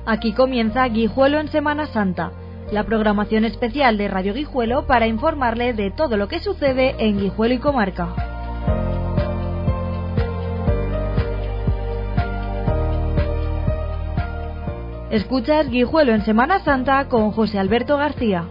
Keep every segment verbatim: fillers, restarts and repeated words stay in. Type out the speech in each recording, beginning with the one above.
Aquí comienza Guijuelo en Semana Santa, la programación especial de Radio Guijuelo para informarle de todo lo que sucede en Guijuelo y comarca. Escuchas Guijuelo en Semana Santa con José Alberto García.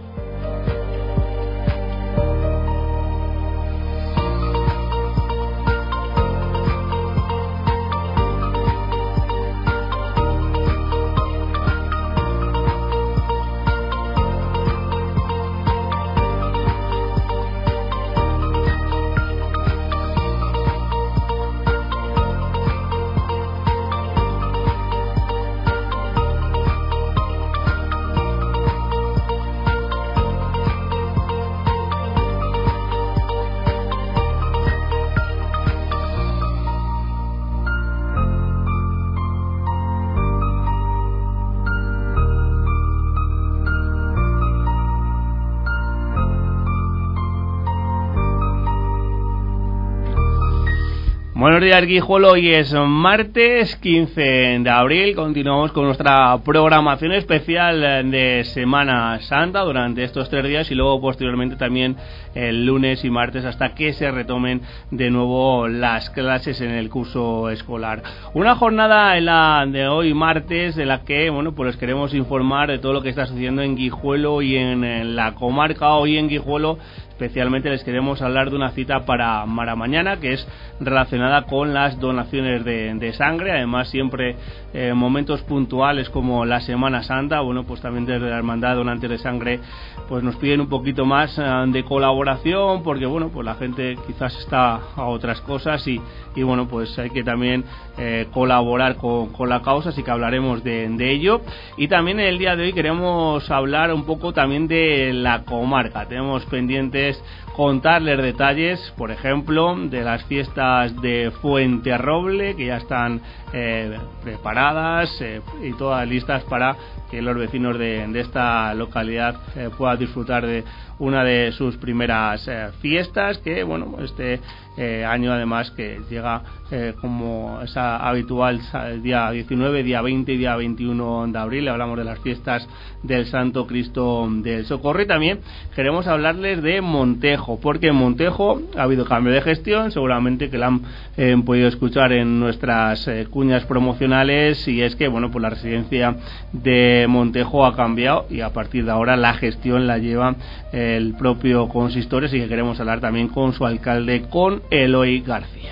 Buenos días, Guijuelo. Hoy es martes quince de abril. Continuamos con nuestra programación especial de Semana Santa durante estos tres días y luego posteriormente también el lunes y martes hasta que se retomen de nuevo las clases en el curso escolar. Una jornada en la de hoy martes de la que bueno pues les queremos informar de todo lo que está sucediendo en Guijuelo y en, en la comarca. Hoy en Guijuelo especialmente les queremos hablar de una cita para, para mañana que es relacionada con las donaciones de, de sangre. Además siempre eh, momentos puntuales como la Semana Santa, bueno pues también desde la Hermandad de Donantes de Sangre pues nos piden un poquito más eh, de colaboración porque bueno pues la gente quizás está a otras cosas y, y bueno pues hay que también eh, colaborar con, con la causa, así que hablaremos de, de ello. Y también en el día de hoy queremos hablar un poco también de la comarca. Tenemos pendientes contarles detalles, por ejemplo, de las fiestas de Fuenterroble que ya están eh, preparadas eh, y todas listas para que los vecinos de, de esta localidad eh, puedan disfrutar de una de sus primeras eh, fiestas, que bueno este eh, año además que llega eh, como es habitual el día diecinueve, día veinte y día veintiuno de abril. Hablamos de las fiestas del Santo Cristo del Socorro y también queremos hablarles de Montejo, porque en Montejo ha habido cambio de gestión, seguramente que la han eh, podido escuchar en nuestras eh, cuñas promocionales, y es que bueno pues la residencia de Montejo ha cambiado y a partir de ahora la gestión la lleva eh, el propio consistorio, así que queremos hablar también con su alcalde, con Eloy García.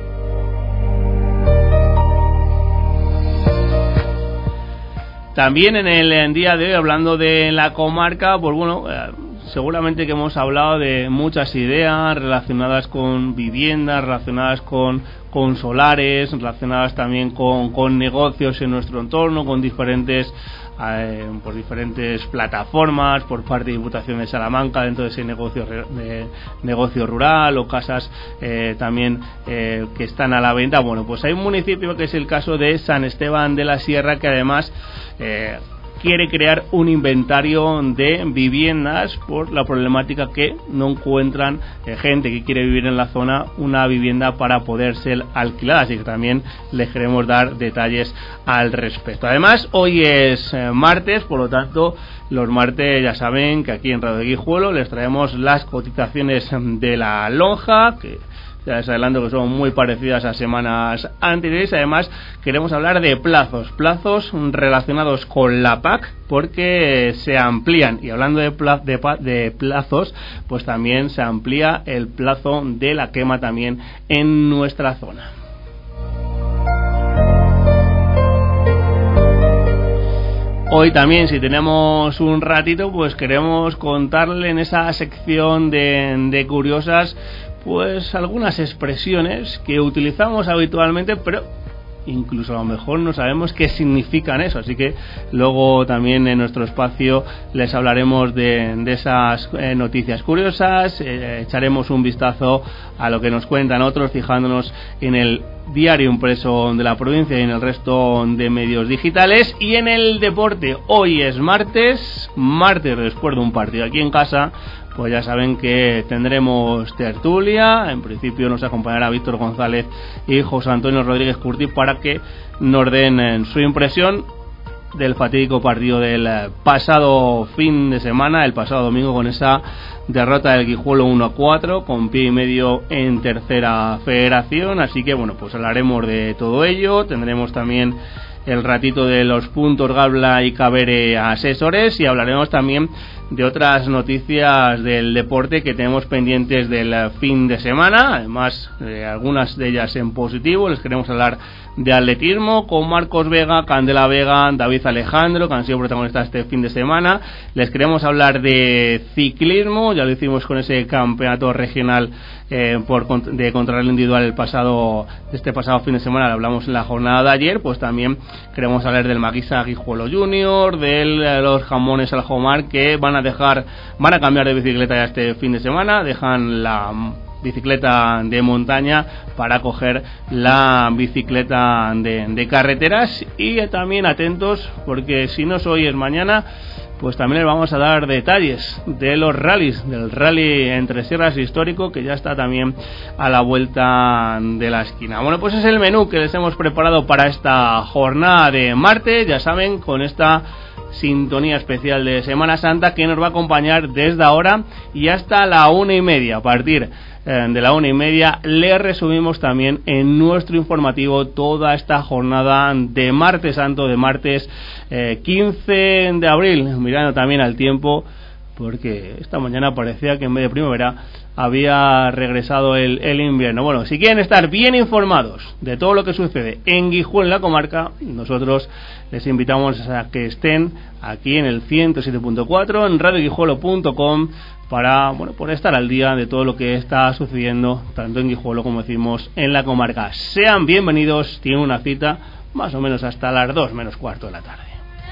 También en el en día de hoy, hablando de la comarca, pues bueno, eh, seguramente que hemos hablado de muchas ideas relacionadas con viviendas, relacionadas con, con solares, relacionadas también con, con negocios en nuestro entorno, con diferentes eh, por diferentes plataformas por parte de Diputación de Salamanca dentro de ese negocio de negocio rural o casas eh, también eh, que están a la venta. Bueno, pues hay un municipio que es el caso de San Esteban de la Sierra que además eh, quiere crear un inventario de viviendas por la problemática que no encuentran eh, gente que quiere vivir en la zona una vivienda para poder ser alquilada, así que también les queremos dar detalles al respecto. Además hoy es eh, martes, por lo tanto los martes ya saben que aquí en Radio Guijuelo les traemos las cotizaciones de la lonja, que ya les adelanto que son muy parecidas a semanas anteriores. Además queremos hablar de plazos, plazos relacionados con la P A C, porque se amplían, y hablando de, pla- de, de plazos, pues también se amplía el plazo de la quema también en nuestra zona. Hoy también, si tenemos un ratito, pues queremos contarle en esa sección de, de curiosas pues algunas expresiones que utilizamos habitualmente, pero incluso a lo mejor no sabemos qué significan eso, así que luego también en nuestro espacio les hablaremos de, de esas eh, noticias curiosas, eh, echaremos un vistazo a lo que nos cuentan otros, fijándonos en el diario impreso de la provincia y en el resto de medios digitales. Y en el deporte, hoy es martes, martes después de un partido aquí en casa, pues ya saben que tendremos tertulia. En principio nos acompañará Víctor González y José Antonio Rodríguez Curti para que nos den su impresión del fatídico partido del pasado fin de semana, el pasado domingo, con esa derrota del Guijuelo uno a cuatro, con pie y medio en tercera federación. Así que bueno, pues hablaremos de todo ello. Tendremos también el ratito de los puntos Gabla y Cabere Asesores, y hablaremos también de otras noticias del deporte que tenemos pendientes del fin de semana, además eh, algunas de ellas en positivo. Les queremos hablar de atletismo con Marcos Vega, Candela Vega, David Alejandro, que han sido protagonistas este fin de semana. Les queremos hablar de ciclismo, ya lo hicimos con ese campeonato regional eh, por de contrarreloj individual el pasado este pasado fin de semana, lo hablamos en la jornada de ayer. Pues también queremos hablar del Maguisa Guijuelo Junior, de los jamones Aljomar, que van a dejar, van a cambiar de bicicleta ya este fin de semana, dejan la bicicleta de montaña para coger la bicicleta de, de carreteras. Y también atentos, porque si no hoy es mañana, pues también les vamos a dar detalles de los rallies, del rally Entre Sierras histórico, que ya está también a la vuelta de la esquina. Bueno, pues es el menú que les hemos preparado para esta jornada de martes, ya saben, con esta sintonía especial de Semana Santa que nos va a acompañar desde ahora y hasta la una y media. A partir eh, de la una y media le resumimos también en nuestro informativo toda esta jornada de martes santo, de martes eh, quince de abril, mirando también al tiempo, porque esta mañana parecía que en vez de primavera había regresado el, el invierno. Bueno, si quieren estar bien informados de todo lo que sucede en Guijuelo, en la comarca, nosotros les invitamos a que estén aquí en el ciento siete punto cuatro, en radio guijuelo punto com, para, bueno, por estar al día de todo lo que está sucediendo tanto en Guijuelo como decimos en la comarca. Sean bienvenidos, tienen una cita más o menos hasta las dos menos cuarto de la tarde.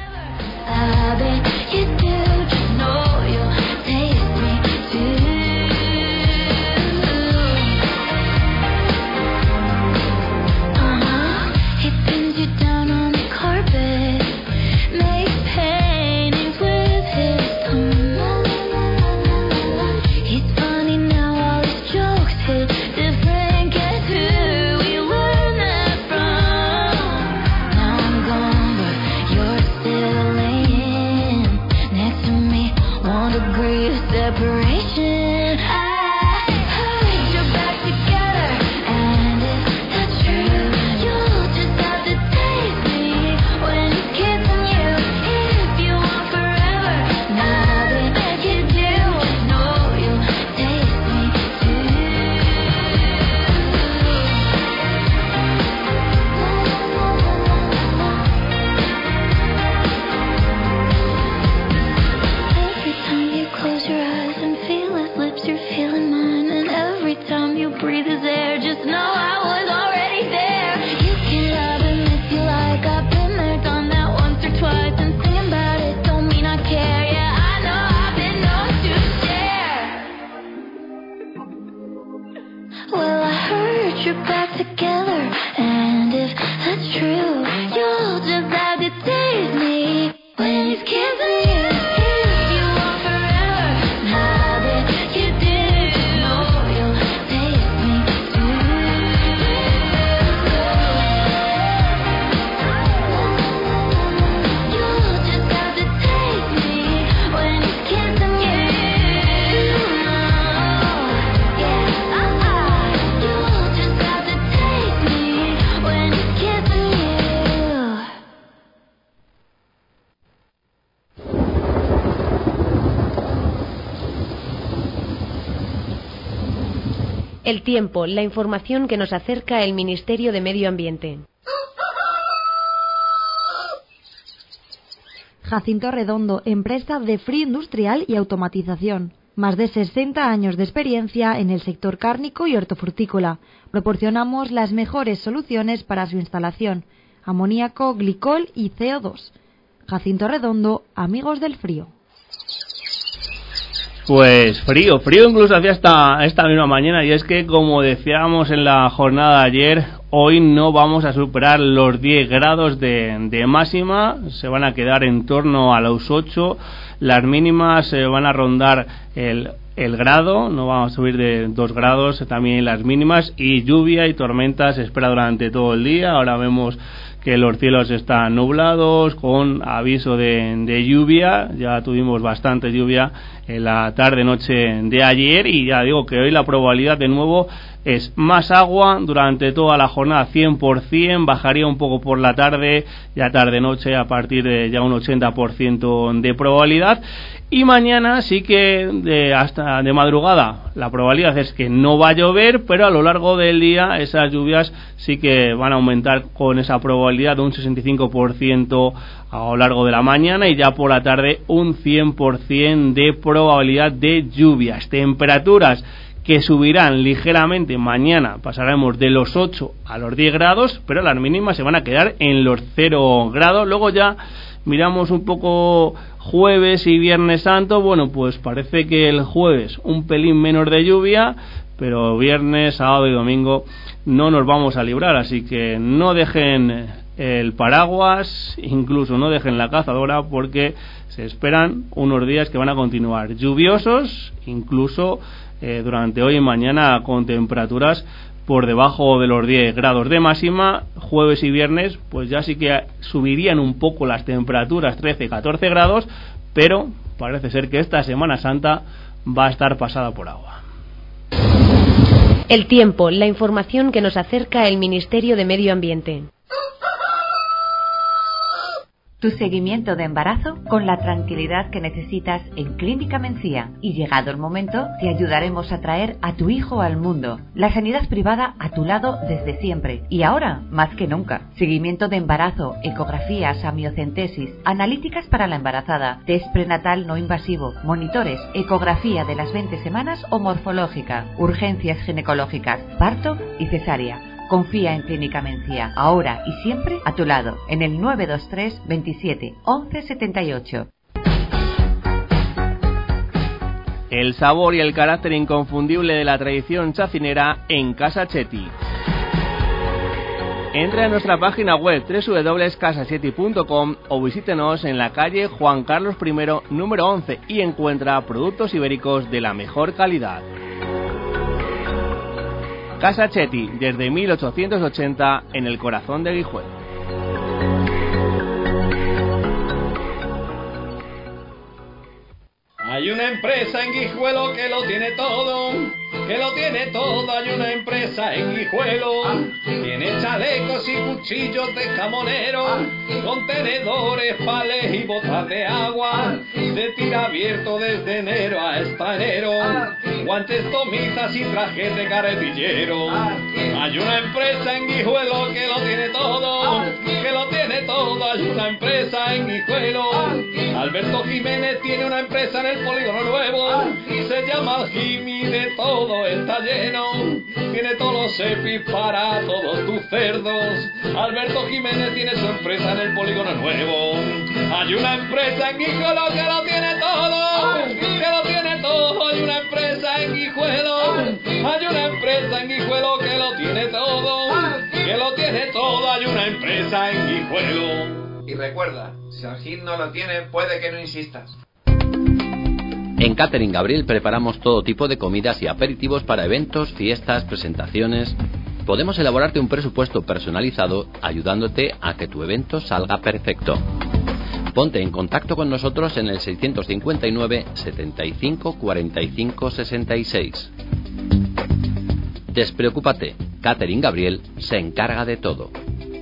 El tiempo, la información que nos acerca el Ministerio de Medio Ambiente. Jacinto Redondo, empresa de frío industrial y automatización. Más de sesenta años de experiencia en el sector cárnico y hortofrutícola. Proporcionamos las mejores soluciones para su instalación: amoníaco, glicol y C O dos. Jacinto Redondo, amigos del frío. Pues frío, frío incluso hacía esta, esta misma mañana, y es que, como decíamos en la jornada de ayer, hoy no vamos a superar los diez grados de, de máxima, se van a quedar en torno a los ocho, las mínimas se van a rondar el, el grado, no vamos a subir de dos grados también las mínimas, y lluvia y tormentas se espera durante todo el día. Ahora vemos que los cielos están nublados, con aviso de, de lluvia. Ya tuvimos bastante lluvia en la tarde-noche de ayer, y ya digo que hoy la probabilidad de nuevo es más agua durante toda la jornada, cien por ciento, bajaría un poco por la tarde, ya tarde-noche a partir de ya un ochenta por ciento de probabilidad. Y mañana sí que de, hasta de madrugada la probabilidad es que no va a llover, pero a lo largo del día esas lluvias sí que van a aumentar con esa probabilidad de un sesenta y cinco por ciento a lo largo de la mañana, y ya por la tarde un cien por ciento de probabilidad de lluvias. Temperaturas que subirán ligeramente mañana, pasaremos de los ocho a los diez grados, pero las mínimas se van a quedar en los cero grados. Luego ya miramos un poco jueves y viernes santo. Bueno, pues parece que el jueves un pelín menos de lluvia, pero viernes, sábado y domingo no nos vamos a librar, así que no dejen el paraguas, incluso no dejen la cazadora, porque se esperan unos días que van a continuar lluviosos, incluso eh, durante hoy y mañana, con temperaturas por debajo de los diez grados de máxima. Jueves y viernes pues ya sí que subirían un poco las temperaturas, trece a catorce grados, pero parece ser que esta Semana Santa va a estar pasada por agua. El tiempo, la información que nos acerca el Ministerio de Medio Ambiente. Tu seguimiento de embarazo con la tranquilidad que necesitas en Clínica Mencía. Y llegado el momento, te ayudaremos a traer a tu hijo al mundo. La sanidad privada a tu lado desde siempre. Y ahora, más que nunca. Seguimiento de embarazo, ecografías, amniocentesis, analíticas para la embarazada, test prenatal no invasivo, monitores, ecografía de las veinte semanas o morfológica, urgencias ginecológicas, parto y cesárea. Confía en Clínica Mencía, ahora y siempre a tu lado, en el nueve dos tres, veintisiete, once setenta y ocho. El sabor y el carácter inconfundible de la tradición chacinera en Casa Chetti. Entra en nuestra página web doble u doble u doble u punto casa chetti punto com o visítenos en la calle Juan Carlos primero, número once, y encuentra productos ibéricos de la mejor calidad. Casa Chetti, desde mil ochocientos ochenta, en el corazón de Guijuelo. Hay una empresa en Guijuelo que lo tiene todo, que lo tiene todo. Hay una empresa en Guijuelo, tiene chalecos y cuchillos de camonero, contenedores, palés y botas de agua, de tira abierto desde enero hasta enero, guantes, tomitas y trajes de carretillero. Hay una empresa en Guijuelo que lo tiene todo, que lo tiene todo. Hay una empresa en Guijuelo. Alberto Jiménez tiene una empresa en el Polígono Nuevo, se llama Jimmy, de todo está lleno, tiene todos los EPIs para todos tus cerdos. Alberto Jiménez tiene su empresa en el Polígono Nuevo. Hay una empresa en Guijuelo que lo tiene todo, que lo tiene todo. Hay una empresa en Guijuelo, hay una empresa en Guijuelo que lo tiene todo, que lo tiene todo. Hay una empresa en Guijuelo. Y recuerda, si el Gil no lo tiene, puede que no insistas. En Catering Gabriel preparamos todo tipo de comidas y aperitivos para eventos, fiestas, presentaciones. Podemos elaborarte un presupuesto personalizado ayudándote a que tu evento salga perfecto. Ponte en contacto con nosotros en el seiscientos cincuenta y nueve, setenta y cinco, cuarenta y cinco, sesenta y seis. Despreocúpate, Catering Gabriel se encarga de todo.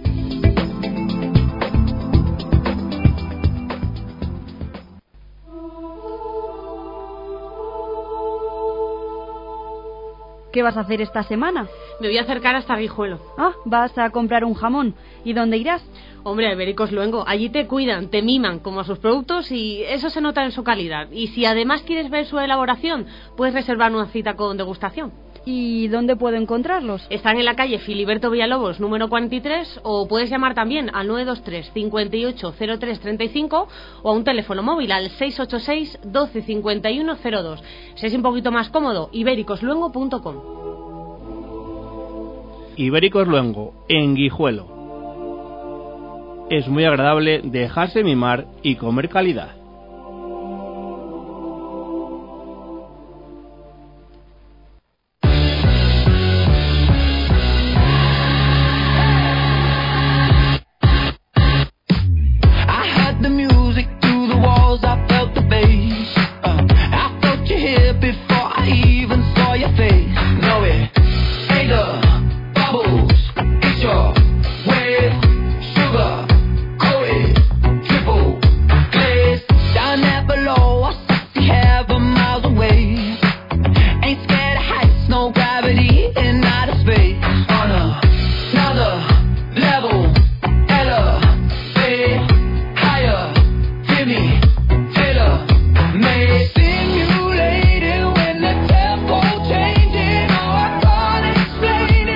¿Qué vas a hacer esta semana? Me voy a acercar hasta Guijuelo. Ah, vas a comprar un jamón. ¿Y dónde irás? Hombre, a Ibéricos Luengo. Allí te cuidan, te miman como a sus productos y eso se nota en su calidad. Y si además quieres ver su elaboración, puedes reservar una cita con degustación. ¿Y dónde puedo encontrarlos? Están en la calle Filiberto Villalobos, número cuarenta y tres, o puedes llamar también al nueve dos tres, cincuenta y ocho, cero tres treinta y cinco o a un teléfono móvil al seis ocho seis, doce cincuenta y uno cero dos. Si es un poquito más cómodo, ibéricos luengo punto com. Ibéricos Luengo, en Guijuelo. Es muy agradable dejarse mimar y comer calidad.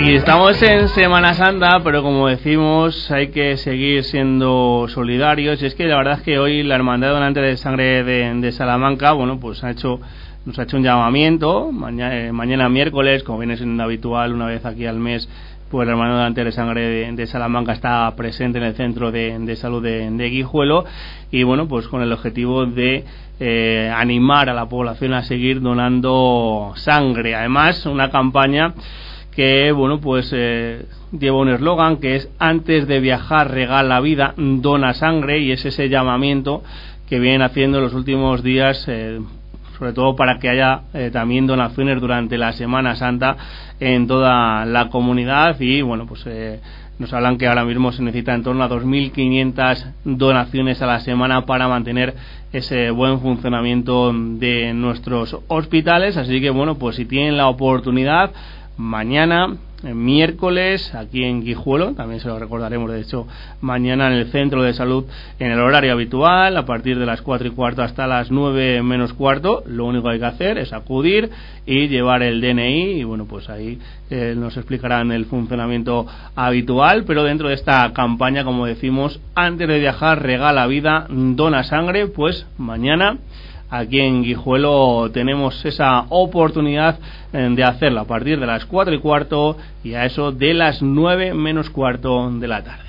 Y estamos en Semana Santa, pero como decimos, hay que seguir siendo solidarios. Y es que la verdad es que hoy la Hermandad de Donantes de Sangre de, de Salamanca, bueno, pues ha hecho, nos ha hecho un llamamiento. Mañana, eh, mañana miércoles, como viene siendo habitual, una vez aquí al mes, pues la Hermandad de Donantes de Sangre de, de Salamanca está presente en el Centro de, de Salud de, de Guijuelo. Y bueno, pues con el objetivo de eh, animar a la población a seguir donando sangre. Además, una campaña que bueno pues eh, lleva un eslogan que es: antes de viajar regala vida, dona sangre, y es ese llamamiento que vienen haciendo en los últimos días, eh, sobre todo para que haya eh, también donaciones durante la Semana Santa en toda la comunidad. Y bueno pues eh, nos hablan que ahora mismo se necesita en torno a dos mil quinientas donaciones a la semana para mantener ese buen funcionamiento de nuestros hospitales. Así que bueno, pues si tienen la oportunidad, mañana, miércoles, aquí en Guijuelo, también se lo recordaremos, de hecho, mañana en el Centro de Salud, en el horario habitual, a partir de las cuatro y cuarto hasta las nueve menos cuarto. Lo único que hay que hacer es acudir y llevar el D N I, y bueno, pues ahí eh, nos explicarán el funcionamiento habitual. Pero dentro de esta campaña, como decimos, antes de viajar regala vida, dona sangre, pues mañana aquí en Guijuelo tenemos esa oportunidad de hacerlo a partir de las cuatro y cuarto y a eso de las nueve menos cuarto de la tarde.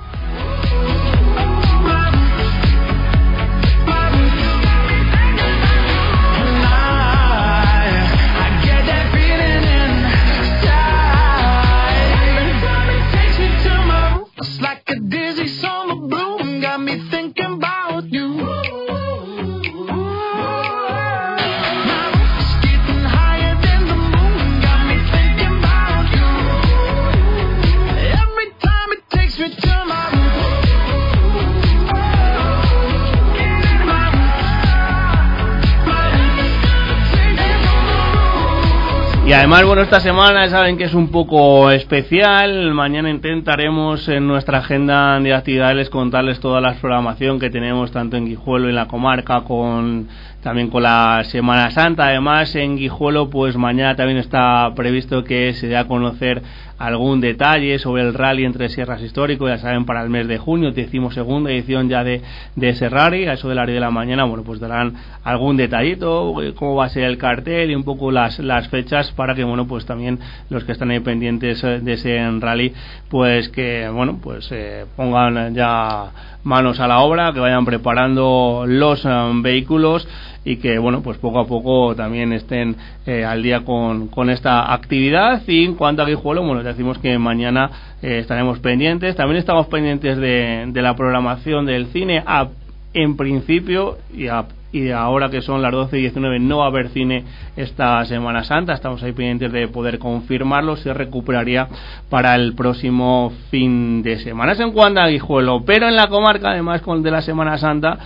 Y además, bueno, esta semana saben que es un poco especial. Mañana intentaremos en nuestra agenda de actividades contarles toda la programación que tenemos tanto en Guijuelo y en la comarca, con también con la Semana Santa. Además, en Guijuelo, pues mañana también está previsto que se dé a conocer algún detalle sobre el rally entre Sierras Histórico, ya saben, para el mes de junio, decimosegunda edición ya de, de ese rally. A eso de las diez de la mañana, bueno, pues darán algún detallito, cómo va a ser el cartel y un poco las, las fechas, para que, bueno, pues también los que están ahí pendientes de ese rally, pues que, bueno, pues eh, pongan ya manos a la obra, que vayan preparando los um, vehículos, y que, bueno, pues poco a poco también estén eh, al día con, con esta actividad. Y en cuanto a Guijuelo, bueno, decimos que mañana eh, estaremos pendientes. También estamos pendientes de, de la programación del cine. A, en principio, y, a, y ahora que son las doce y diecinueve, no va a haber cine esta Semana Santa. Estamos ahí pendientes de poder confirmarlo. Se recuperaría para el próximo fin de semana. Es en cuanto a Guijuelo, pero en la comarca, además con de la Semana Santa,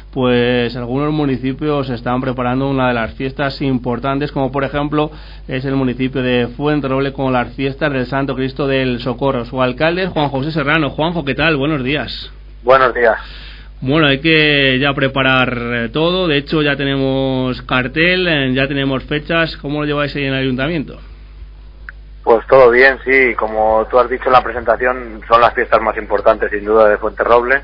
pues algunos municipios están preparando una de las fiestas importantes, como por ejemplo es el municipio de Fuenterroble, con las fiestas del Santo Cristo del Socorro. Su alcalde es Juan José Serrano. Juanjo, ¿qué tal? Buenos días. Buenos días. Bueno, hay que ya preparar eh, todo. De hecho, ya tenemos cartel, eh, ya tenemos fechas. ¿Cómo lo lleváis ahí en el ayuntamiento? Pues todo bien, sí. Como tú has dicho en la presentación, son las fiestas más importantes, sin duda, de Fuenterroble.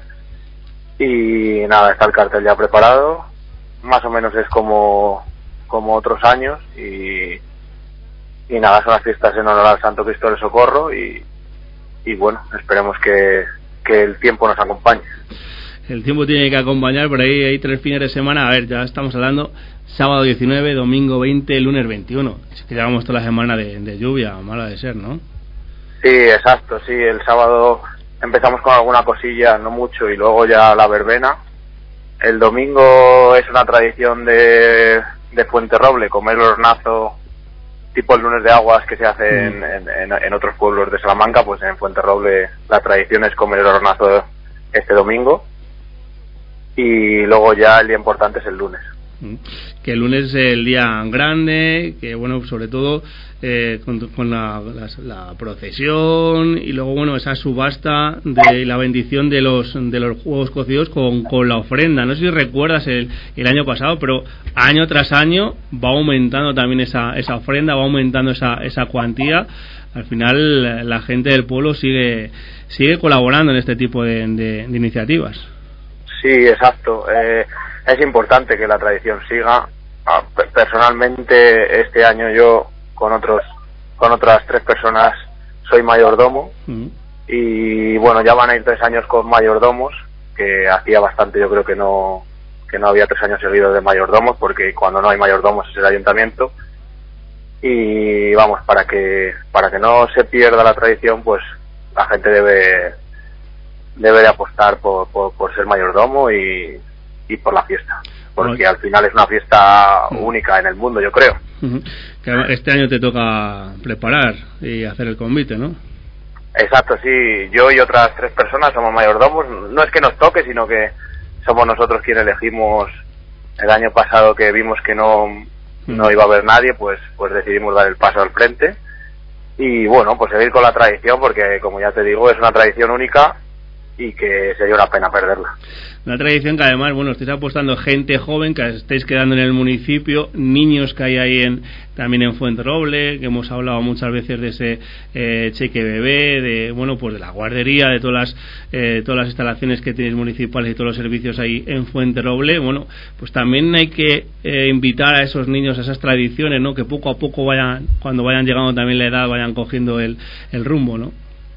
Y nada, está el cartel ya preparado. Más o menos es como, como otros años. Y, y nada, son las fiestas en honor al Santo Cristo del Socorro. Y, y bueno, esperemos que, que el tiempo nos acompañe. El tiempo tiene que acompañar, por ahí hay tres fines de semana. A ver, ya estamos hablando sábado diecinueve, domingo veinte, lunes veintiuno. Es que llevamos toda la semana de, de lluvia, mala de ser, ¿no? Sí, exacto, sí. El sábado empezamos con alguna cosilla, no mucho, y luego ya la verbena. El domingo es una tradición de, de Fuenterroble, comer el hornazo tipo el lunes de aguas que se hace mm. en, en, en otros pueblos de Salamanca. Pues en Fuenterroble la tradición es comer el hornazo este domingo. Y luego ya el día importante es el lunes. Que el lunes es el día grande, que bueno, sobre todo eh, con, con la, la, la procesión y luego bueno, esa subasta de la bendición de los de los huevos cocidos con, con la ofrenda. No sé si recuerdas el, el año pasado, pero año tras año va aumentando también esa, esa ofrenda, va aumentando esa, esa cuantía. Al final la gente del pueblo sigue sigue colaborando en este tipo de, de, de iniciativas. Sí, exacto. Eh, es importante que la tradición siga. Personalmente este año yo con otros con otras tres personas soy mayordomo. Uh-huh. Y bueno, ya van a ir tres años con mayordomos, que hacía bastante, yo creo que no que no había tres años seguidos de mayordomos, porque cuando no hay mayordomos es el ayuntamiento. Y vamos, para que para que no se pierda la tradición, pues la gente debe debe de apostar por, por, por ser mayordomo y, y por la fiesta, porque al final es una fiesta única en el mundo, yo creo. Este año te toca preparar y hacer el convite, ¿no? Exacto, sí. Yo y otras tres personas somos mayordomos. No es que nos toque, sino que somos nosotros quienes elegimos. El año pasado, que vimos que no no iba a haber nadie, pues pues decidimos dar el paso al frente y bueno, pues seguir con la tradición, porque como ya te digo, es una tradición única y que sería una pena perderla. Una tradición que además, bueno, estáis apostando gente joven que estáis quedando en el municipio, niños que hay ahí en, también en Fuenterroble, que hemos hablado muchas veces de ese eh, cheque bebé, de, bueno, pues de la guardería, de todas las, eh, todas las instalaciones que tenéis municipales y todos los servicios ahí en Fuenterroble. Bueno, pues también hay que eh, invitar a esos niños a esas tradiciones, ¿no? Que poco a poco vayan, cuando vayan llegando también la edad, vayan cogiendo el, el rumbo, ¿no?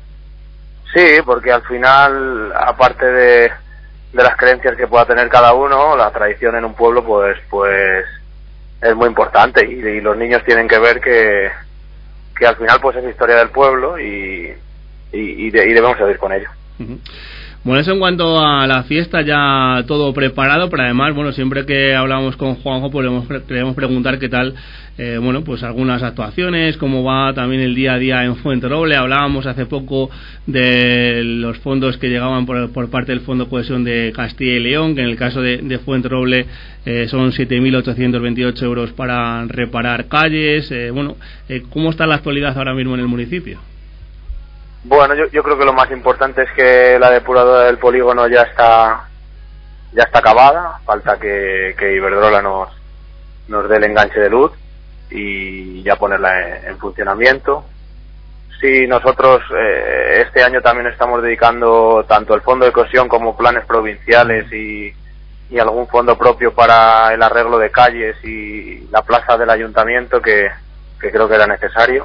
Sí, porque al final, aparte de, de las creencias que pueda tener cada uno, la tradición en un pueblo pues pues es muy importante y, y los niños tienen que ver que, que al final pues es historia del pueblo y, y, y, de, y debemos seguir con ello. Uh-huh. Bueno, eso en cuanto a la fiesta, ya todo preparado, pero además, bueno, siempre que hablamos con Juanjo, pues queremos preguntar qué tal, eh, bueno, pues algunas actuaciones, cómo va también el día a día en Fuenterroble. Hablábamos hace poco de los fondos que llegaban por, por parte del Fondo Cohesión de Castilla y León, que en el caso de, de Fuenterroble eh, son siete mil ochocientos veintiocho euros para reparar calles. Eh, bueno, eh, ¿cómo está la actualidad ahora mismo en el municipio? Bueno, yo, yo creo que lo más importante es que la depuradora del polígono ya está ya está acabada. Falta que, que Iberdrola nos nos dé el enganche de luz y ya ponerla en, en funcionamiento. Sí, nosotros eh, este año también estamos dedicando tanto el Fondo de Cohesión como planes provinciales y, y algún fondo propio para el arreglo de calles y la plaza del ayuntamiento, que, que creo que era necesario.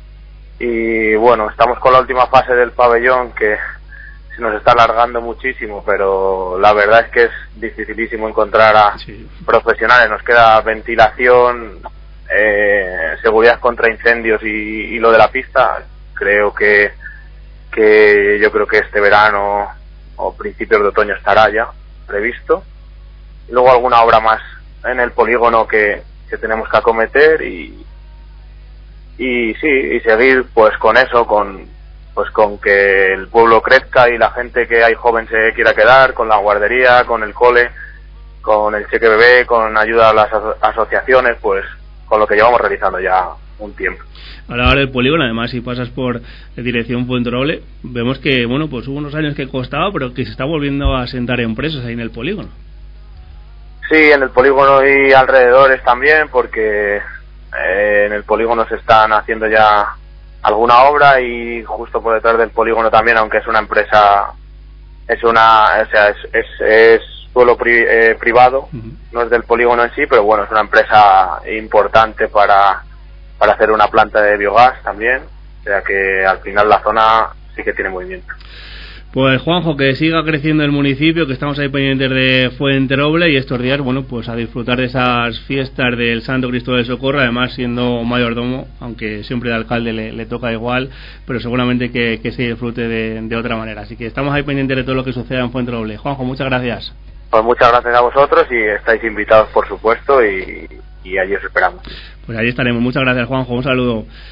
Y bueno, estamos con la última fase del pabellón, que se nos está alargando muchísimo, pero la verdad es que es dificilísimo encontrar a sí. profesionales. Nos queda ventilación, eh, seguridad contra incendios y, y lo de la pista. Creo que que yo creo que este verano o principios de otoño estará ya previsto. Y luego alguna obra más en el polígono que, que tenemos que acometer y y sí, y seguir pues con eso, con pues con que el pueblo crezca y la gente que hay joven se quiera quedar, con la guardería, con el cole, con el cheque bebé, con ayuda a las aso- asociaciones, pues con lo que llevamos realizando ya un tiempo. Ahora, ahora el polígono, además, si pasas por dirección Fuenterroble, vemos que, bueno, pues hubo unos años que costaba, pero que se está volviendo a asentar empresas ahí en el polígono. Sí, en el polígono y alrededores también, porque Eh, en el polígono se están haciendo ya alguna obra y justo por detrás del polígono también, aunque es una empresa, es una, o sea, es, es, es suelo pri, eh, privado, uh-huh. no es del polígono en sí, pero bueno, es una empresa importante para, para hacer una planta de biogás también, o sea que al final la zona sí que tiene movimiento. Pues Juanjo, que siga creciendo el municipio, que estamos ahí pendientes de Fuenterroble y estos días, bueno, pues a disfrutar de esas fiestas del Santo Cristo del Socorro, además siendo mayordomo, aunque siempre el alcalde le, le toca igual, pero seguramente que, que se disfrute de, de otra manera. Así que estamos ahí pendientes de todo lo que suceda en Fuenterroble. Juanjo, muchas gracias. Pues muchas gracias a vosotros y estáis invitados, por supuesto, y, y allí os esperamos. Pues allí estaremos. Muchas gracias, Juanjo. Un saludo.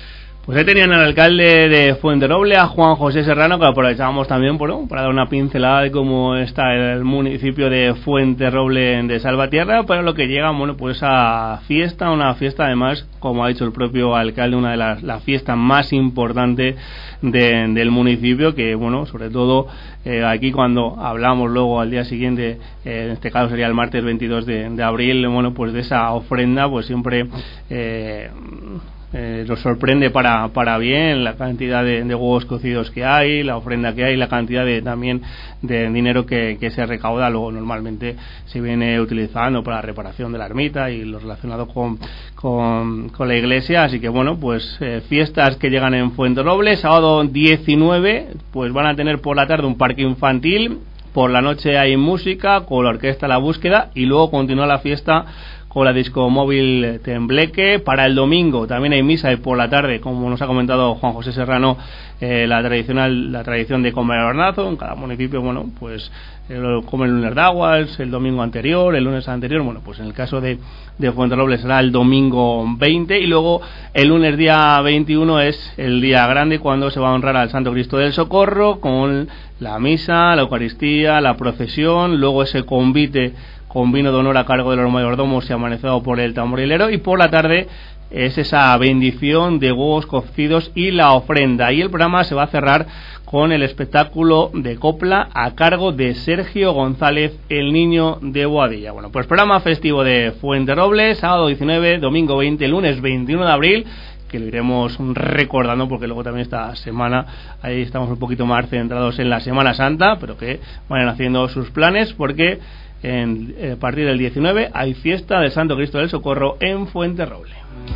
Pues ahí tenían al alcalde de Fuenterroble, a Juan José Serrano, que aprovechábamos también por, ¿no? para dar una pincelada de cómo está el municipio de Fuenterroble de Salvatierra, pero lo que llega, bueno, pues a fiesta, una fiesta además, como ha dicho el propio alcalde, una de las la fiestas más importantes de, del municipio, que bueno, sobre todo eh, aquí cuando hablamos luego al día siguiente, eh, en este caso sería el martes veintidós de, de abril, bueno, pues de esa ofrenda, pues siempre eh, Eh, nos sorprende para para bien la cantidad de, de huevos cocidos que hay, la ofrenda que hay, la cantidad de también de dinero que, que se recauda. Luego normalmente se viene utilizando para la reparación de la ermita y lo relacionado con con, con la iglesia. Así que bueno, pues eh, fiestas que llegan en Fuenterroble. Sábado diecinueve pues van a tener por la tarde un parque infantil, por la noche hay música con la orquesta La Búsqueda y luego continúa la fiesta con la disco móvil Tembleque. Para el domingo también hay misa y por la tarde, como nos ha comentado Juan José Serrano, eh, la tradicional la tradición de comer el hornazo. En cada municipio, bueno, pues eh, lo comen el lunes de aguas, el domingo anterior, el lunes anterior. Bueno, pues en el caso de, de Fuenterroble será el domingo veinte y luego el lunes día veintiuno es el día grande cuando se va a honrar al Santo Cristo del Socorro con la misa, la Eucaristía, la procesión, luego ese convite con vino de honor a cargo de los mayordomos y amanezado por el tamborilero, y por la tarde es esa bendición de huevos cocidos y la ofrenda. Y el programa se va a cerrar con el espectáculo de copla a cargo de Sergio González, el niño de Boadilla. Bueno, pues programa festivo de Fuenterroble, sábado diecinueve, domingo veinte, lunes veintiuno de abril, que lo iremos recordando porque luego también esta semana ahí estamos un poquito más centrados en la Semana Santa, pero que vayan haciendo sus planes porque En, a partir del diecinueve hay fiesta del Santo Cristo del Socorro en Fuenterroble.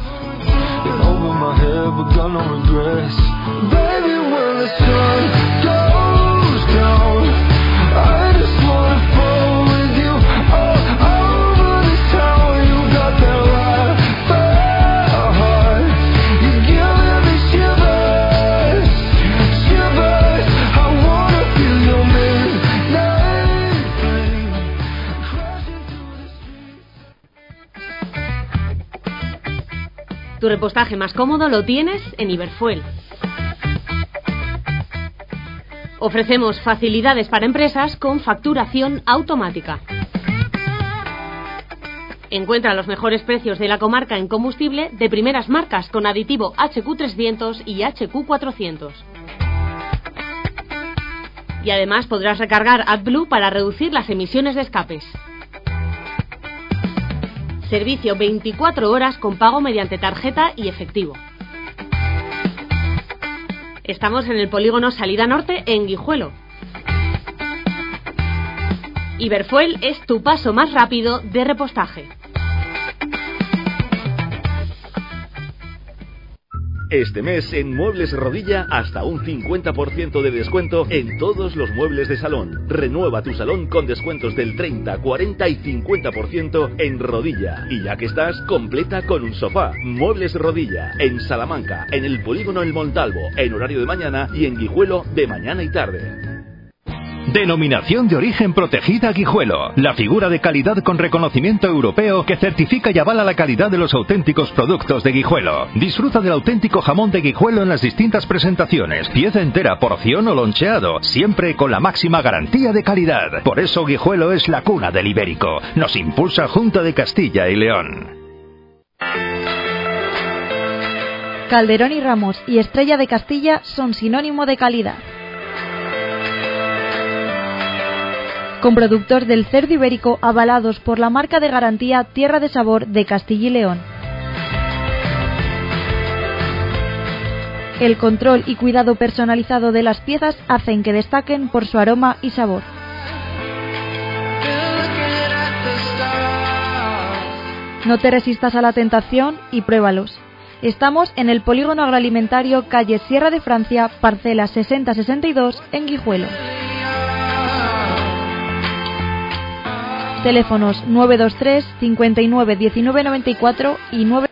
Tu repostaje más cómodo lo tienes en Iberfuel. Ofrecemos facilidades para empresas con facturación automática. Encuentra los mejores precios de la comarca en combustible de primeras marcas con aditivo H Q trescientos y H Q cuatrocientos. Y además podrás recargar AdBlue para reducir las emisiones de escapes. Servicio veinticuatro horas con pago mediante tarjeta y efectivo. Estamos en el polígono Salida Norte en Guijuelo. Iberfuel es tu paso más rápido de repostaje. Este mes en Muebles Rodilla hasta un cincuenta por ciento de descuento en todos los muebles de salón. Renueva tu salón con descuentos del treinta, cuarenta y cincuenta por ciento en Rodilla. Y ya que estás, completa con un sofá. Muebles Rodilla en Salamanca, en el polígono El Montalvo, en horario de mañana y en Guijuelo de mañana y tarde. Denominación de origen protegida Guijuelo, la figura de calidad con reconocimiento europeo que certifica y avala la calidad de los auténticos productos de Guijuelo. Disfruta del auténtico jamón de Guijuelo en las distintas presentaciones, pieza entera, porción o loncheado, siempre con la máxima garantía de calidad. Por eso Guijuelo es la cuna del ibérico. Nos impulsa Junta de Castilla y León. Calderón y Ramos y Estrella de Castilla son sinónimo de calidad. Con productos del cerdo ibérico avalados por la marca de garantía Tierra de Sabor de Castilla y León. El control y cuidado personalizado de las piezas hacen que destaquen por su aroma y sabor. No te resistas a la tentación y pruébalos. Estamos en el polígono agroalimentario calle Sierra de Francia, parcela sesenta sesenta y dos en Guijuelo. Teléfonos nueve dos tres, cincuenta y nueve, diecinueve noventa y cuatro y nueve